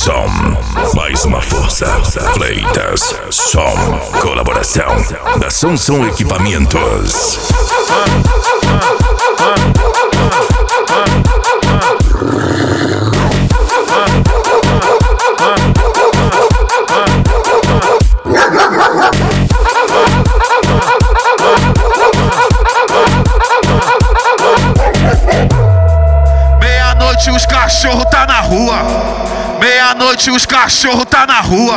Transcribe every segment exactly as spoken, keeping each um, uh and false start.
Som, mais uma força. Fleitas, som, colaboração da Samsung Equipamentos. Meia-noite os cachorros tá na rua. Meia-noite os cachorros tá na rua.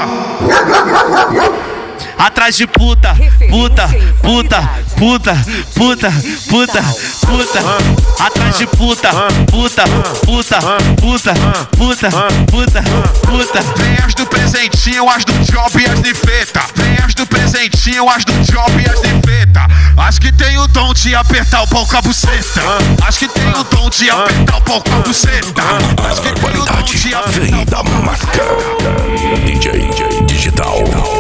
Atrás de puta, puta, puta, puta, puta, puta, puta. Atrás de puta, puta, puta, puta, puta, puta, puta. Vem as do presentinho, as do job e as de feta. Vem as do presentinho, as do job e as de feta. Acho que tem o dom de apertar o pau com a buceta. Acho que tem o dom de apertar o pau com a buceta. Acho que tem o dom de apertar vem da marca D J Digital.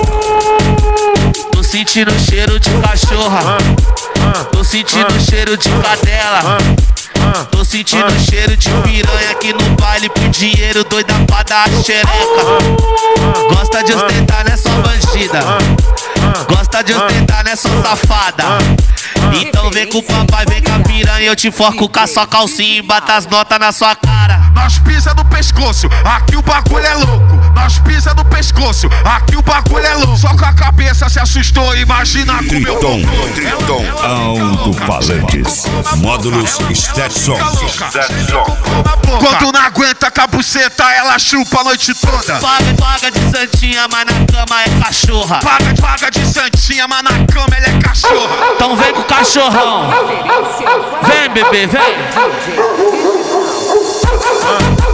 Tô sentindo cheiro de cachorra. Tô sentindo cheiro de cadela. Tô sentindo cheiro de piranha aqui no baile por dinheiro, doida pra dar a xereca. Gosta de ostentar, né, sua bandida? Gosta de ostentar, né, sua safada? Então vem com o papai, vem com a piranha, eu te forco com a sua calcinha e bata as notas na sua cara. Nós pisa no pescoço, aqui o bagulho é louco. Nós pisa no pescoço, aqui o bagulho é louco. Só com a cabeça se assustou, imagina com meu Triton, Triton, alto-falantes, módulos Stetson. Quando não aguenta com a buceta, ela chupa a noite toda. Paga, paga de santinha, mas na cama é cachorra. Paga, paga de santinha, mas na cama ela é cachorra. Então vem com o cachorrão. Vem, bebê, vem.